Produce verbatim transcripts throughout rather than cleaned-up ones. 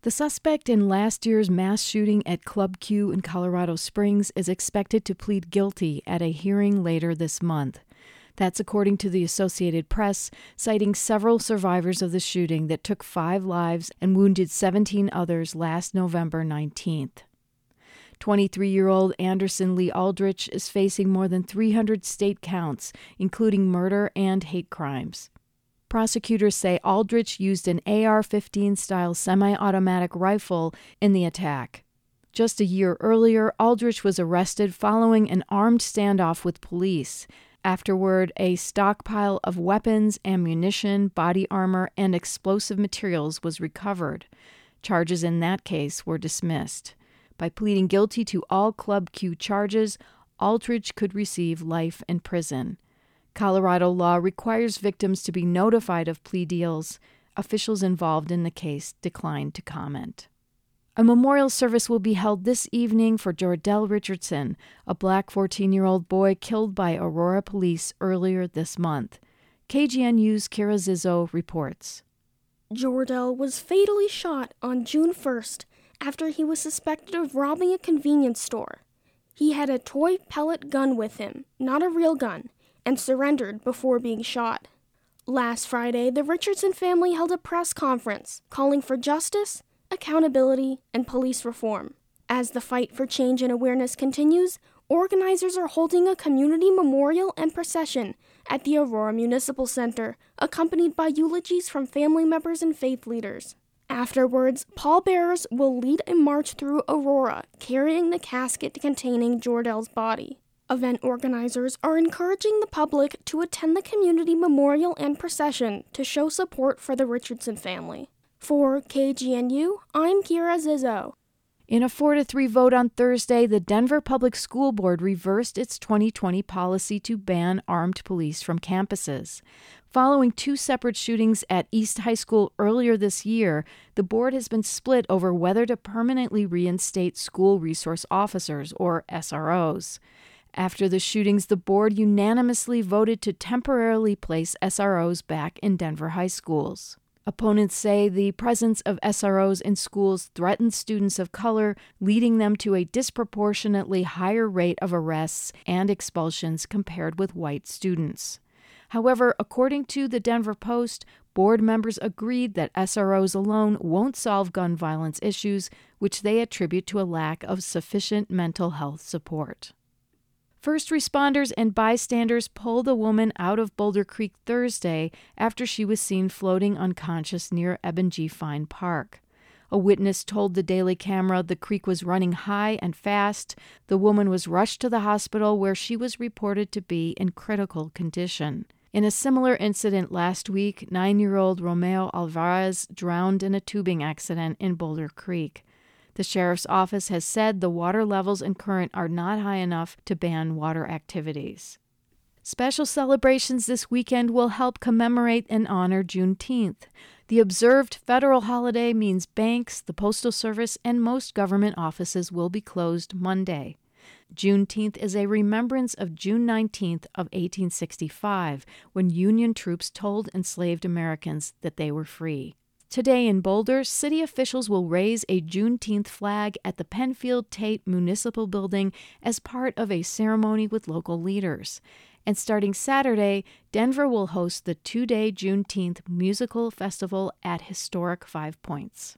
The suspect in last year's mass shooting at Club Q in Colorado Springs is expected to plead guilty at a hearing later this month. That's according to the Associated Press, citing several survivors of the shooting that took five lives and wounded seventeen others last November nineteenth. twenty-three-year-old Anderson Lee Aldrich is facing more than three hundred state counts, including murder and hate crimes. Prosecutors say Aldrich used an A R fifteen style semi-automatic rifle in the attack. Just a year earlier, Aldrich was arrested following an armed standoff with police. Afterward, a stockpile of weapons, ammunition, body armor, and explosive materials was recovered. Charges in that case were dismissed. By pleading guilty to all Club Q charges, Aldrich could receive life in prison. Colorado law requires victims to be notified of plea deals. Officials involved in the case declined to comment. A memorial service will be held this evening for Jordell Richardson, a black fourteen-year-old boy killed by Aurora police earlier this month. K G N U's Kira Zizzo reports. Jordell was fatally shot on June first after he was suspected of robbing a convenience store. He had a toy pellet gun with him, not a real gun, and surrendered before being shot. Last Friday, the Richardson family held a press conference calling for justice, accountability, and police reform. As the fight for change and awareness continues, organizers are holding a community memorial and procession at the Aurora Municipal Center, accompanied by eulogies from family members and faith leaders. Afterwards, pallbearers will lead a march through Aurora, carrying the casket containing Jordell's body. Event organizers are encouraging the public to attend the community memorial and procession to show support for the Richardson family. For K G N U, I'm Kira Zizzo. In a four to three vote on Thursday, the Denver Public School Board reversed its twenty twenty policy to ban armed police from campuses. Following two separate shootings at East High School earlier this year, the board has been split over whether to permanently reinstate school resource officers, or S R Os. After the shootings, the board unanimously voted to temporarily place S R Os back in Denver high schools. Opponents say the presence of S R Os in schools threatens students of color, leading them to a disproportionately higher rate of arrests and expulsions compared with white students. However, according to the Denver Post, board members agreed that S R Os alone won't solve gun violence issues, which they attribute to a lack of sufficient mental health support. First responders and bystanders pulled a woman out of Boulder Creek Thursday after she was seen floating unconscious near Eben G. Fine Park. A witness told the Daily Camera the creek was running high and fast. The woman was rushed to the hospital where she was reported to be in critical condition. In a similar incident last week, nine-year-old Romeo Alvarez drowned in a tubing accident in Boulder Creek. The sheriff's office has said the water levels and current are not high enough to ban water activities. Special celebrations this weekend will help commemorate and honor Juneteenth. The observed federal holiday means banks, the Postal Service, and most government offices will be closed Monday. Juneteenth is a remembrance of June nineteenth of eighteen sixty-five, when Union troops told enslaved Americans that they were free. Today in Boulder, city officials will raise a Juneteenth flag at the Penfield Tate Municipal Building as part of a ceremony with local leaders. And starting Saturday, Denver will host the two-day Juneteenth musical festival at historic Five Points.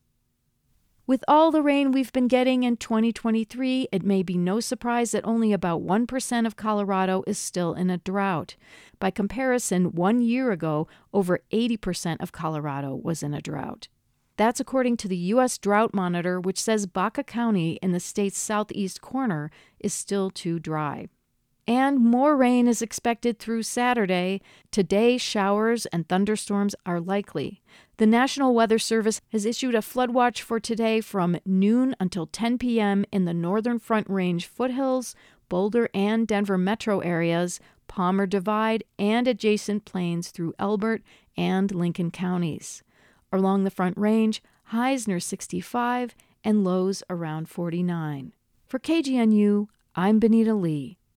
With all the rain we've been getting in twenty twenty-three, it may be no surprise that only about one percent of Colorado is still in a drought. By comparison, one year ago, over eighty percent of Colorado was in a drought. That's according to the U S Drought Monitor, which says Baca County in the state's southeast corner is still too dry. And more rain is expected through Saturday. Today, showers and thunderstorms are likely. The National Weather Service has issued a flood watch for today from noon until ten p.m. in the Northern Front Range foothills, Boulder and Denver metro areas, Palmer Divide, and adjacent plains through Elbert and Lincoln counties. Along the Front Range, highs near sixty-five and lows around forty-nine. For K G N U, I'm Benita Lee.